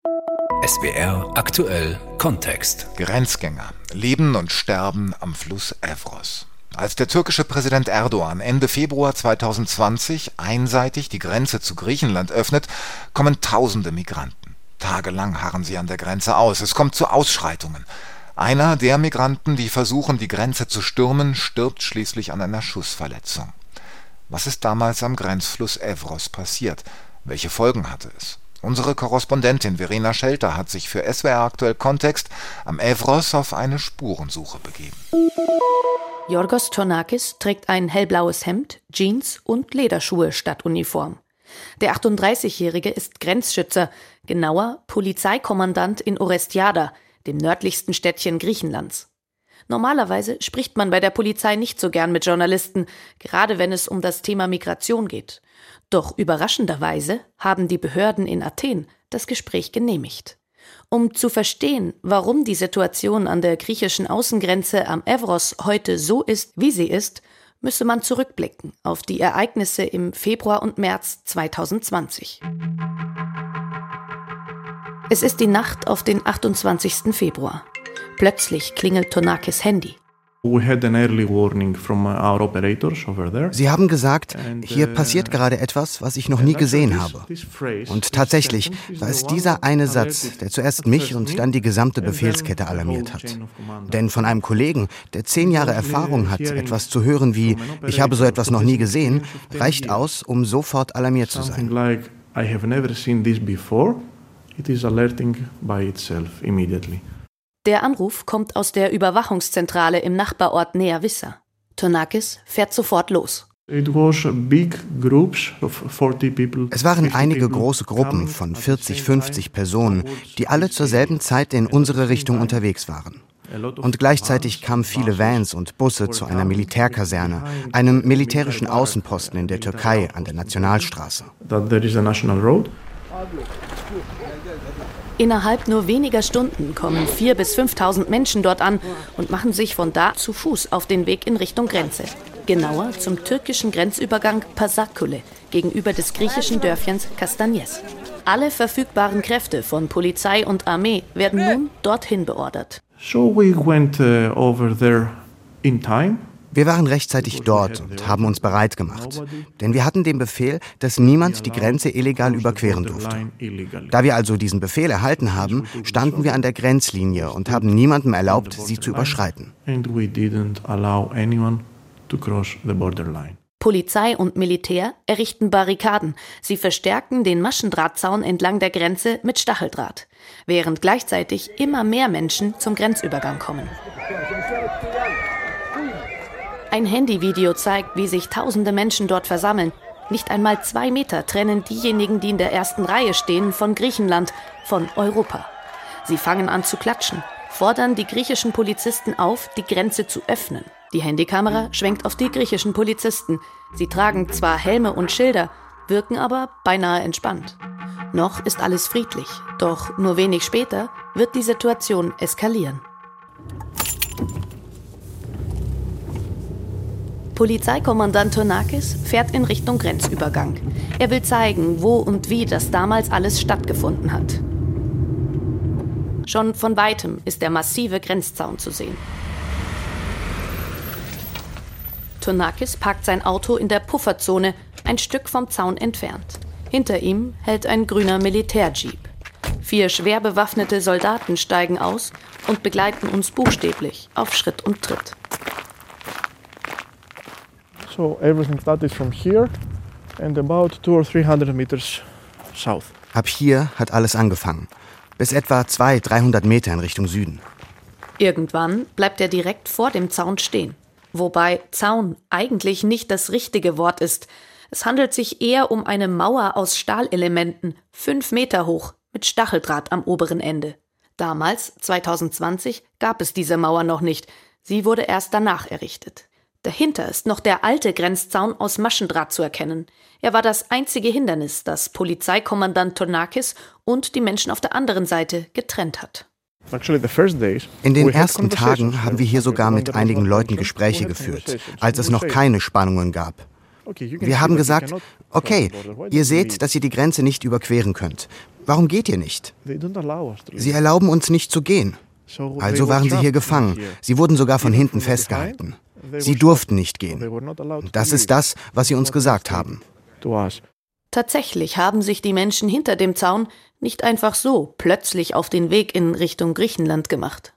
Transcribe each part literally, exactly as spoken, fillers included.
S W R aktuell Kontext. Grenzgänger leben und sterben am Fluss Evros. Als der türkische Präsident Erdogan Ende Februar zweitausendzwanzig einseitig die Grenze zu Griechenland öffnet, kommen tausende Migranten. Tagelang harren sie an der Grenze aus. Es kommt zu Ausschreitungen. Einer der Migranten, die versuchen, die Grenze zu stürmen, stirbt schließlich an einer Schussverletzung. Was ist damals am Grenzfluss Evros passiert? Welche Folgen hatte es? Unsere Korrespondentin Verena Schelter hat sich für S W R aktuell Kontext am Evros auf eine Spurensuche begeben. Yorgos Tonakis trägt ein hellblaues Hemd, Jeans und Lederschuhe statt Uniform. Der achtunddreißigjährige ist Grenzschützer, genauer Polizeikommandant in Orestiada, dem nördlichsten Städtchen Griechenlands. Normalerweise spricht man bei der Polizei nicht so gern mit Journalisten, gerade wenn es um das Thema Migration geht. Doch überraschenderweise haben die Behörden in Athen das Gespräch genehmigt. Um zu verstehen, warum die Situation an der griechischen Außengrenze am Evros heute so ist, wie sie ist, müsse man zurückblicken auf die Ereignisse im Februar und März zweitausendzwanzig. Es ist die Nacht auf den achtundzwanzigsten Februar. Plötzlich klingelt Tonakis Handy. Sie haben gesagt, hier passiert gerade etwas, was ich noch nie gesehen habe. Und tatsächlich war es dieser eine Satz, der zuerst mich und dann die gesamte Befehlskette alarmiert hat. Denn von einem Kollegen, der zehn Jahre Erfahrung hat, etwas zu hören wie „Ich habe so etwas noch nie gesehen“, reicht aus, um sofort alarmiert zu sein. Der Anruf kommt aus der Überwachungszentrale im Nachbarort Nea Vissa. Tonakis fährt sofort los. Es waren einige große Gruppen von vierzig, fünfzig Personen, die alle zur selben Zeit in unsere Richtung unterwegs waren. Und gleichzeitig kamen viele Vans und Busse zu einer Militärkaserne, einem militärischen Außenposten in der Türkei an der Nationalstraße. Innerhalb nur weniger Stunden kommen viertausend bis fünftausend Menschen dort an und machen sich von da zu Fuß auf den Weg in Richtung Grenze. Genauer zum türkischen Grenzübergang Pasakkale gegenüber des griechischen Dörfchens Kastanyes. Alle verfügbaren Kräfte von Polizei und Armee werden nun dorthin beordert. So we went uh, over there in time. Wir waren rechtzeitig dort und haben uns bereit gemacht, denn wir hatten den Befehl, dass niemand die Grenze illegal überqueren durfte. Da wir also diesen Befehl erhalten haben, standen wir an der Grenzlinie und haben niemandem erlaubt, sie zu überschreiten. Polizei und Militär errichten Barrikaden. Sie verstärken den Maschendrahtzaun entlang der Grenze mit Stacheldraht, während gleichzeitig immer mehr Menschen zum Grenzübergang kommen. Ein Handyvideo zeigt, wie sich tausende Menschen dort versammeln. Nicht einmal zwei Meter trennen diejenigen, die in der ersten Reihe stehen, von Griechenland, von Europa. Sie fangen an zu klatschen, fordern die griechischen Polizisten auf, die Grenze zu öffnen. Die Handykamera schwenkt auf die griechischen Polizisten. Sie tragen zwar Helme und Schilder, wirken aber beinahe entspannt. Noch ist alles friedlich, doch nur wenig später wird die Situation eskalieren. Polizeikommandant Tonakis fährt in Richtung Grenzübergang. Er will zeigen, wo und wie das damals alles stattgefunden hat. Schon von weitem ist der massive Grenzzaun zu sehen. Tonakis parkt sein Auto in der Pufferzone, ein Stück vom Zaun entfernt. Hinter ihm hält ein grüner Militärjeep. Vier schwer bewaffnete Soldaten steigen aus und begleiten uns buchstäblich auf Schritt und Tritt. So everything started from here and about two or three hundred meters south. Ab hier hat alles angefangen. Bis etwa zweihundert, dreihundert Meter in Richtung Süden. Irgendwann bleibt er direkt vor dem Zaun stehen. Wobei Zaun eigentlich nicht das richtige Wort ist. Es handelt sich eher um eine Mauer aus Stahlelementen, fünf Meter hoch, mit Stacheldraht am oberen Ende. Damals, zweitausendzwanzig, gab es diese Mauer noch nicht. Sie wurde erst danach errichtet. Dahinter ist noch der alte Grenzzaun aus Maschendraht zu erkennen. Er war das einzige Hindernis, das Polizeikommandant Tonakis und die Menschen auf der anderen Seite getrennt hat. In den ersten Tagen haben wir hier sogar mit einigen Leuten Gespräche geführt, als es noch keine Spannungen gab. Wir haben gesagt, okay, ihr seht, dass ihr die Grenze nicht überqueren könnt. Warum geht ihr nicht? Sie erlauben uns nicht zu gehen. Also waren sie hier gefangen. Sie wurden sogar von hinten festgehalten. Sie durften nicht gehen. Und das ist das, was sie uns gesagt haben. Tatsächlich haben sich die Menschen hinter dem Zaun nicht einfach so plötzlich auf den Weg in Richtung Griechenland gemacht.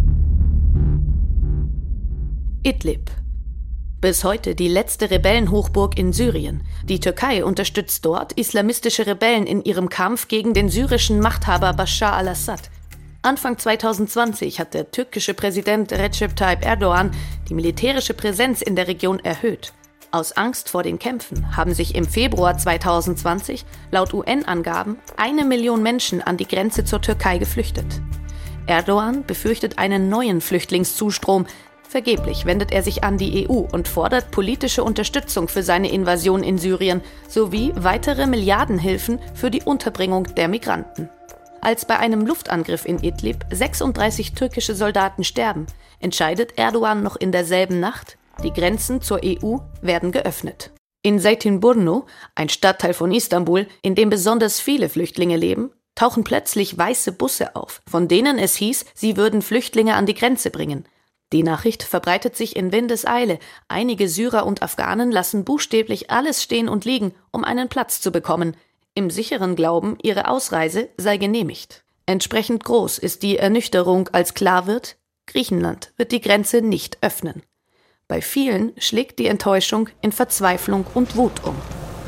Idlib. Bis heute die letzte Rebellenhochburg in Syrien. Die Türkei unterstützt dort islamistische Rebellen in ihrem Kampf gegen den syrischen Machthaber Bashar al-Assad. Anfang zweitausendzwanzig hat der türkische Präsident Recep Tayyip Erdogan die militärische Präsenz in der Region erhöht. Aus Angst vor den Kämpfen haben sich im Februar zweitausendzwanzig laut U N-Angaben eine Million Menschen an die Grenze zur Türkei geflüchtet. Erdogan befürchtet einen neuen Flüchtlingszustrom. Vergeblich wendet er sich an die E U und fordert politische Unterstützung für seine Invasion in Syrien sowie weitere Milliardenhilfen für die Unterbringung der Migranten. Als bei einem Luftangriff in Idlib sechsunddreißig türkische Soldaten sterben, entscheidet Erdogan noch in derselben Nacht, die Grenzen zur E U werden geöffnet. In Zeytinburnu, ein Stadtteil von Istanbul, in dem besonders viele Flüchtlinge leben, tauchen plötzlich weiße Busse auf, von denen es hieß, sie würden Flüchtlinge an die Grenze bringen. Die Nachricht verbreitet sich in Windeseile. Einige Syrer und Afghanen lassen buchstäblich alles stehen und liegen, um einen Platz zu bekommen, im sicheren Glauben, ihre Ausreise sei genehmigt. Entsprechend groß ist die Ernüchterung, als klar wird, Griechenland wird die Grenze nicht öffnen. Bei vielen schlägt die Enttäuschung in Verzweiflung und Wut um.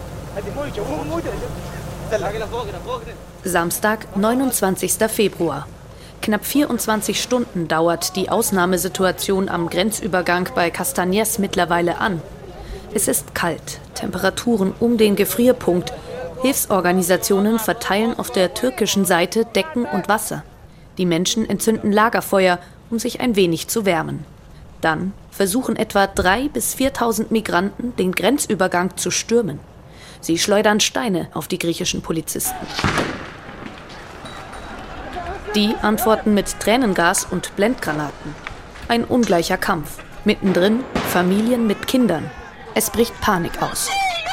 Samstag, neunundzwanzigster Februar. Knapp vierundzwanzig Stunden dauert die Ausnahmesituation am Grenzübergang bei Castanjes mittlerweile an. Es ist kalt, Temperaturen um den Gefrierpunkt. Hilfsorganisationen verteilen auf der türkischen Seite Decken und Wasser. Die Menschen entzünden Lagerfeuer, um sich ein wenig zu wärmen. Dann versuchen etwa dreitausend bis viertausend Migranten, den Grenzübergang zu stürmen. Sie schleudern Steine auf die griechischen Polizisten. Die antworten mit Tränengas und Blendgranaten. Ein ungleicher Kampf. Mittendrin Familien mit Kindern. Es bricht Panik aus.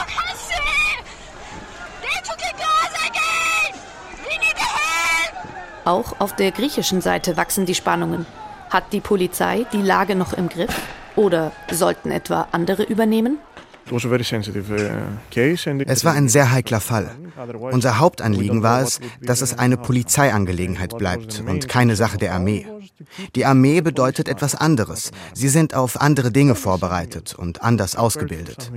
Auch auf der griechischen Seite wachsen die Spannungen. Hat die Polizei die Lage noch im Griff? Oder sollten etwa andere übernehmen? Es war ein sehr heikler Fall. Unser Hauptanliegen war es, dass es eine Polizeiangelegenheit bleibt und keine Sache der Armee. Die Armee bedeutet etwas anderes. Sie sind auf andere Dinge vorbereitet und anders ausgebildet.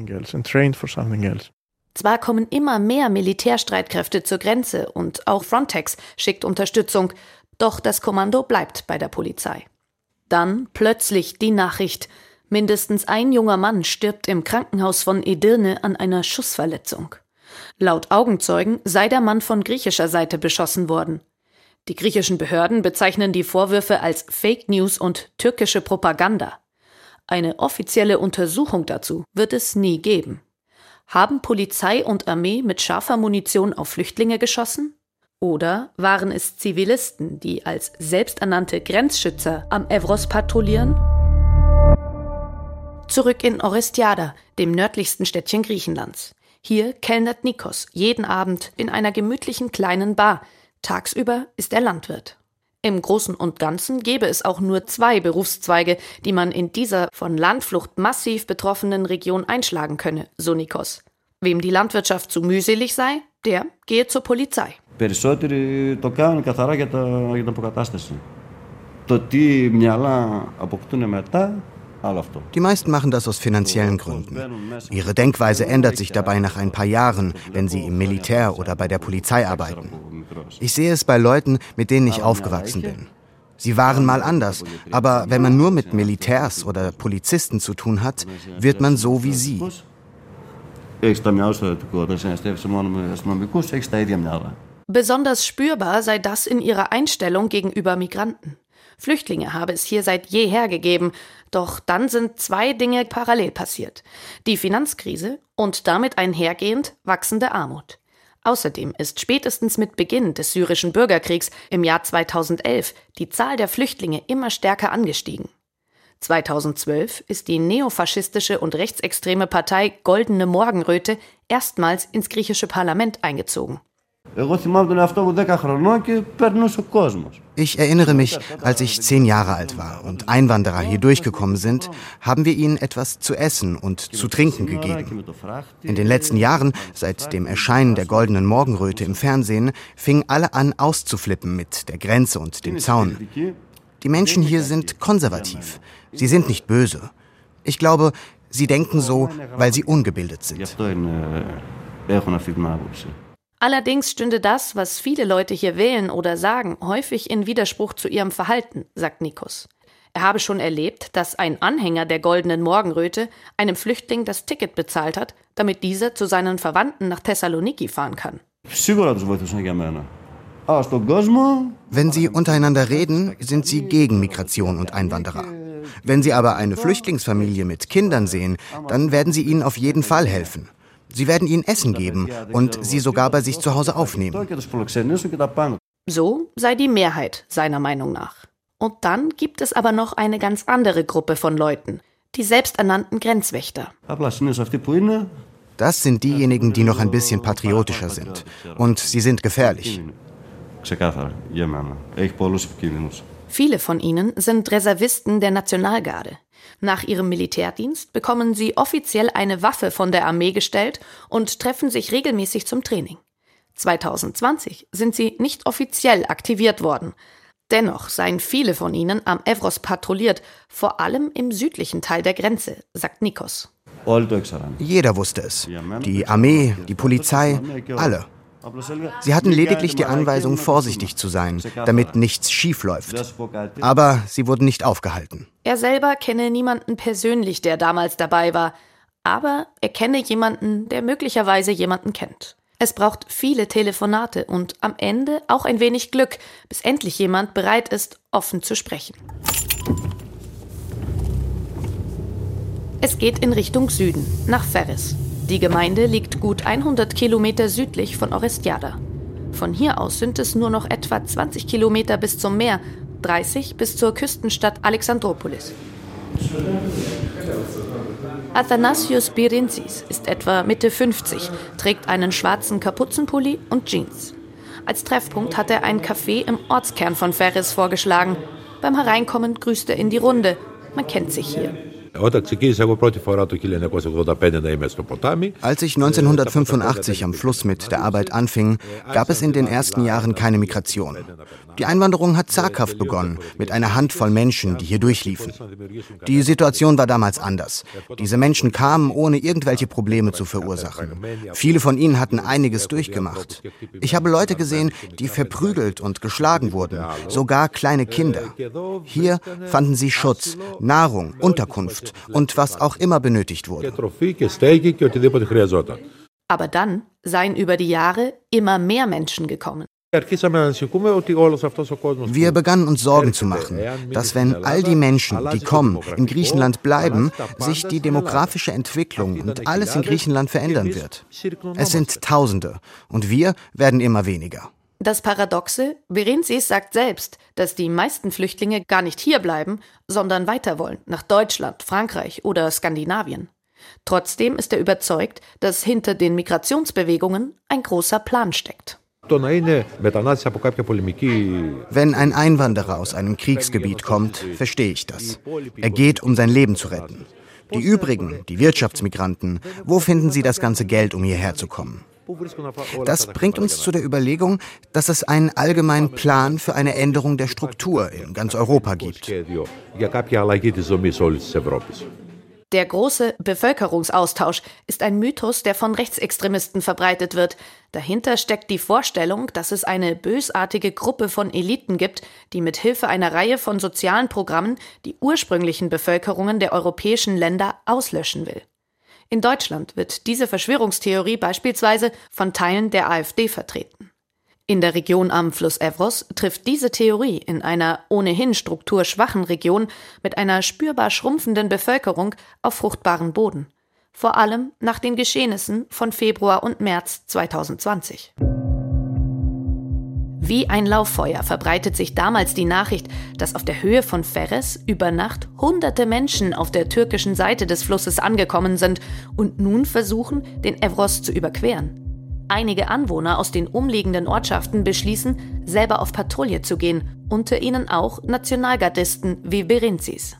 Zwar kommen immer mehr Militärstreitkräfte zur Grenze und auch Frontex schickt Unterstützung, doch das Kommando bleibt bei der Polizei. Dann plötzlich die Nachricht: Mindestens ein junger Mann stirbt im Krankenhaus von Edirne an einer Schussverletzung. Laut Augenzeugen sei der Mann von griechischer Seite beschossen worden. Die griechischen Behörden bezeichnen die Vorwürfe als Fake News und türkische Propaganda. Eine offizielle Untersuchung dazu wird es nie geben. Haben Polizei und Armee mit scharfer Munition auf Flüchtlinge geschossen? Oder waren es Zivilisten, die als selbsternannte Grenzschützer am Evros patrouillieren? Zurück in Orestiada, dem nördlichsten Städtchen Griechenlands. Hier kellnert Nikos jeden Abend in einer gemütlichen kleinen Bar. Tagsüber ist er Landwirt. Im Großen und Ganzen gäbe es auch nur zwei Berufszweige, die man in dieser von Landflucht massiv betroffenen Region einschlagen könne, so Nikos. Wem die Landwirtschaft zu mühselig sei, der gehe zur Polizei. Περισσότεροι το κάνουν καθαρά για, τα, για την αποκατάσταση. Το τι μυαλά αποκτούν μετά, άλλο αυτό. Die meisten machen das aus finanziellen Gründen. Ihre Denkweise ändert sich dabei nach ein paar Jahren, wenn sie im Militär oder bei der Polizei arbeiten. Ich sehe es bei Leuten, mit denen ich aufgewachsen bin. Sie waren mal anders, aber wenn man nur mit Militärs oder Polizisten zu tun hat, wird man so wie sie. Besonders spürbar sei das in ihrer Einstellung gegenüber Migranten. Flüchtlinge habe es hier seit jeher gegeben, doch dann sind zwei Dinge parallel passiert: die Finanzkrise und damit einhergehend wachsende Armut. Außerdem ist spätestens mit Beginn des syrischen Bürgerkriegs im Jahr zweitausendelf die Zahl der Flüchtlinge immer stärker angestiegen. zweitausendzwölf ist die neofaschistische und rechtsextreme Partei Goldene Morgenröte erstmals ins griechische Parlament eingezogen. Ich erinnere mich, als ich zehn Jahre alt war und Einwanderer hier durchgekommen sind, haben wir ihnen etwas zu essen und zu trinken gegeben. In den letzten Jahren, seit dem Erscheinen der Goldenen Morgenröte im Fernsehen, fingen alle an auszuflippen mit der Grenze und dem Zaun. Die Menschen hier sind konservativ. Sie sind nicht böse. Ich glaube, sie denken so, weil sie ungebildet sind. Allerdings stünde das, was viele Leute hier wählen oder sagen, häufig in Widerspruch zu ihrem Verhalten, sagt Nikos. Er habe schon erlebt, dass ein Anhänger der Goldenen Morgenröte einem Flüchtling das Ticket bezahlt hat, damit dieser zu seinen Verwandten nach Thessaloniki fahren kann. Wenn sie untereinander reden, sind sie gegen Migration und Einwanderer. Wenn sie aber eine Flüchtlingsfamilie mit Kindern sehen, dann werden sie ihnen auf jeden Fall helfen. Sie werden ihnen Essen geben und sie sogar bei sich zu Hause aufnehmen. So sei die Mehrheit seiner Meinung nach. Und dann gibt es aber noch eine ganz andere Gruppe von Leuten, die selbsternannten Grenzwächter. Das sind diejenigen, die noch ein bisschen patriotischer sind. Und sie sind gefährlich. Viele von ihnen sind Reservisten der Nationalgarde. Nach ihrem Militärdienst bekommen sie offiziell eine Waffe von der Armee gestellt und treffen sich regelmäßig zum Training. zwanzig zwanzig sind sie nicht offiziell aktiviert worden. Dennoch seien viele von ihnen am Evros patrouilliert, vor allem im südlichen Teil der Grenze, sagt Nikos. Jeder wusste es. Die Armee, die Polizei, alle. Sie hatten lediglich die Anweisung, vorsichtig zu sein, damit nichts schief läuft. Aber sie wurden nicht aufgehalten. Er selber kenne niemanden persönlich, der damals dabei war. Aber er kenne jemanden, der möglicherweise jemanden kennt. Es braucht viele Telefonate und am Ende auch ein wenig Glück, bis endlich jemand bereit ist, offen zu sprechen. Es geht in Richtung Süden, nach Ferris. Die Gemeinde liegt gut hundert Kilometer südlich von Orestiada. Von hier aus sind es nur noch etwa zwanzig Kilometer bis zum Meer, dreißig bis zur Küstenstadt Alexandroupolis. Athanasios Birintzis ist etwa Mitte fünfzig, trägt einen schwarzen Kapuzenpulli und Jeans. Als Treffpunkt hat er ein Café im Ortskern von Ferris vorgeschlagen. Beim Hereinkommen grüßt er in die Runde. Man kennt sich hier. Als ich neunzehnhundertfünfundachtzig am Fluss mit der Arbeit anfing, gab es in den ersten Jahren keine Migration. Die Einwanderung hat zaghaft begonnen, mit einer Handvoll Menschen, die hier durchliefen. Die Situation war damals anders. Diese Menschen kamen, ohne irgendwelche Probleme zu verursachen. Viele von ihnen hatten einiges durchgemacht. Ich habe Leute gesehen, die verprügelt und geschlagen wurden, sogar kleine Kinder. Hier fanden sie Schutz, Nahrung, Unterkunft und was auch immer benötigt wurde. Aber dann seien über die Jahre immer mehr Menschen gekommen. Wir begannen uns Sorgen zu machen, dass wenn all die Menschen, die kommen, in Griechenland bleiben, sich die demografische Entwicklung und alles in Griechenland verändern wird. Es sind Tausende und wir werden immer weniger. Das Paradoxe, Birintzis sagt selbst, dass die meisten Flüchtlinge gar nicht hier bleiben, sondern weiter wollen, nach Deutschland, Frankreich oder Skandinavien. Trotzdem ist er überzeugt, dass hinter den Migrationsbewegungen ein großer Plan steckt. Wenn ein Einwanderer aus einem Kriegsgebiet kommt, verstehe ich das. Er geht, um sein Leben zu retten. Die übrigen, die Wirtschaftsmigranten, wo finden sie das ganze Geld, um hierher zu kommen? Das bringt uns zu der Überlegung, dass es einen allgemeinen Plan für eine Änderung der Struktur in ganz Europa gibt. Der große Bevölkerungsaustausch ist ein Mythos, der von Rechtsextremisten verbreitet wird. Dahinter steckt die Vorstellung, dass es eine bösartige Gruppe von Eliten gibt, die mit Hilfe einer Reihe von sozialen Programmen die ursprünglichen Bevölkerungen der europäischen Länder auslöschen will. In Deutschland wird diese Verschwörungstheorie beispielsweise von Teilen der AfD vertreten. In der Region am Fluss Evros trifft diese Theorie in einer ohnehin strukturschwachen Region mit einer spürbar schrumpfenden Bevölkerung auf fruchtbaren Boden. Vor allem nach den Geschehnissen von Februar und März zwanzig zwanzig. Wie ein Lauffeuer verbreitet sich damals die Nachricht, dass auf der Höhe von Ferris über Nacht hunderte Menschen auf der türkischen Seite des Flusses angekommen sind und nun versuchen, den Evros zu überqueren. Einige Anwohner aus den umliegenden Ortschaften beschließen, selber auf Patrouille zu gehen, unter ihnen auch Nationalgardisten wie Berenzis.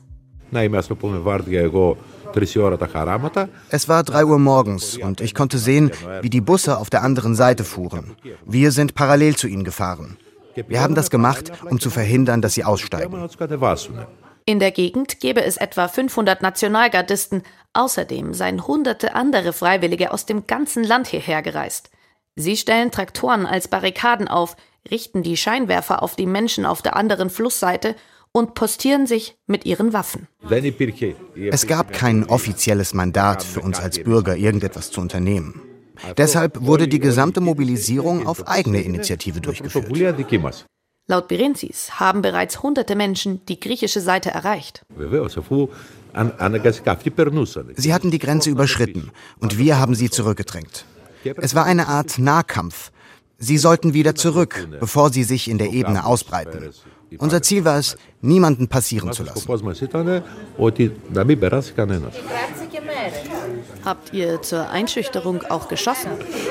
Es war drei Uhr morgens und ich konnte sehen, wie die Busse auf der anderen Seite fuhren. Wir sind parallel zu ihnen gefahren. Wir haben das gemacht, um zu verhindern, dass sie aussteigen. In der Gegend gäbe es etwa fünfhundert Nationalgardisten. Außerdem seien hunderte andere Freiwillige aus dem ganzen Land hierher gereist. Sie stellen Traktoren als Barrikaden auf, richten die Scheinwerfer auf die Menschen auf der anderen Flussseite und postieren sich mit ihren Waffen. Es gab kein offizielles Mandat für uns als Bürger, irgendetwas zu unternehmen. Deshalb wurde die gesamte Mobilisierung auf eigene Initiative durchgeführt. Laut Berenzis haben bereits hunderte Menschen die griechische Seite erreicht. Sie hatten die Grenze überschritten und wir haben sie zurückgedrängt. Es war eine Art Nahkampf. Sie sollten wieder zurück, bevor sie sich in der Ebene ausbreiten. Unser Ziel war es, niemanden passieren zu lassen. Habt ihr zur Einschüchterung auch geschossen?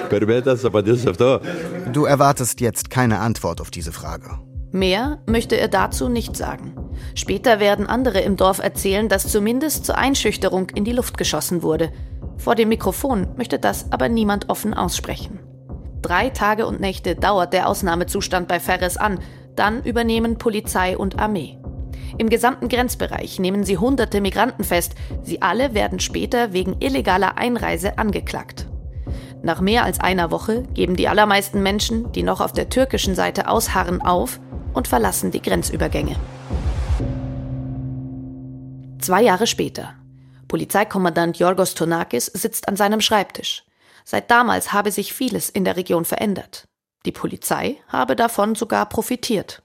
Du erwartest jetzt keine Antwort auf diese Frage. Mehr möchte er dazu nicht sagen. Später werden andere im Dorf erzählen, dass zumindest zur Einschüchterung in die Luft geschossen wurde. Vor dem Mikrofon möchte das aber niemand offen aussprechen. Drei Tage und Nächte dauert der Ausnahmezustand bei Ferres an. Dann übernehmen Polizei und Armee. Im gesamten Grenzbereich nehmen sie hunderte Migranten fest. Sie alle werden später wegen illegaler Einreise angeklagt. Nach mehr als einer Woche geben die allermeisten Menschen, die noch auf der türkischen Seite ausharren, auf und verlassen die Grenzübergänge. Zwei Jahre später. Polizeikommandant Yorgos Tonakis sitzt an seinem Schreibtisch. Seit damals habe sich vieles in der Region verändert. Die Polizei habe davon sogar profitiert.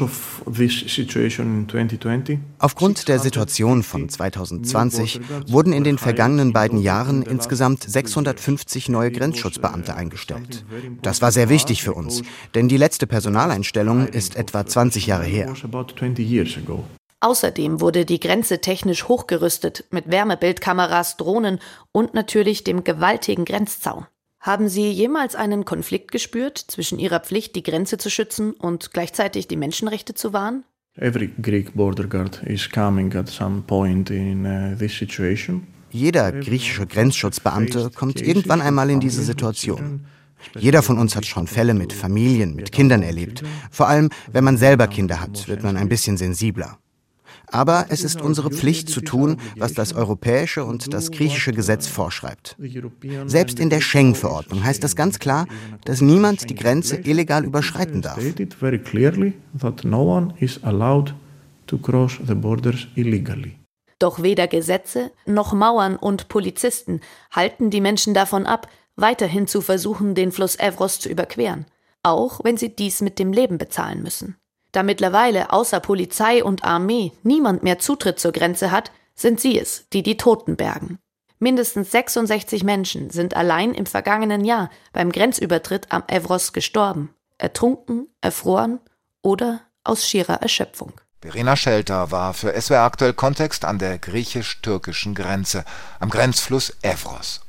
Aufgrund der Situation von zwanzig zwanzig wurden in den vergangenen beiden Jahren insgesamt sechshundertfünfzig neue Grenzschutzbeamte eingestellt. Das war sehr wichtig für uns, denn die letzte Personaleinstellung ist etwa zwanzig Jahre her. Außerdem wurde die Grenze technisch hochgerüstet mit Wärmebildkameras, Drohnen und natürlich dem gewaltigen Grenzzaun. Haben Sie jemals einen Konflikt gespürt zwischen Ihrer Pflicht, die Grenze zu schützen und gleichzeitig die Menschenrechte zu wahren? Jeder griechische Grenzschutzbeamte kommt irgendwann einmal in diese Situation. Jeder von uns hat schon Fälle mit Familien, mit Kindern erlebt. Vor allem, wenn man selber Kinder hat, wird man ein bisschen sensibler. Aber es ist unsere Pflicht zu tun, was das europäische und das griechische Gesetz vorschreibt. Selbst in der Schengen-Verordnung heißt das ganz klar, dass niemand die Grenze illegal überschreiten darf. Doch weder Gesetze noch Mauern und Polizisten halten die Menschen davon ab, weiterhin zu versuchen, den Fluss Evros zu überqueren, auch wenn sie dies mit dem Leben bezahlen müssen. Da mittlerweile außer Polizei und Armee niemand mehr Zutritt zur Grenze hat, sind sie es, die die Toten bergen. Mindestens sechsundsechzig Menschen sind allein im vergangenen Jahr beim Grenzübertritt am Evros gestorben, ertrunken, erfroren oder aus schierer Erschöpfung. Verena Schelter war für S W R Aktuell Kontext an der griechisch-türkischen Grenze, am Grenzfluss Evros.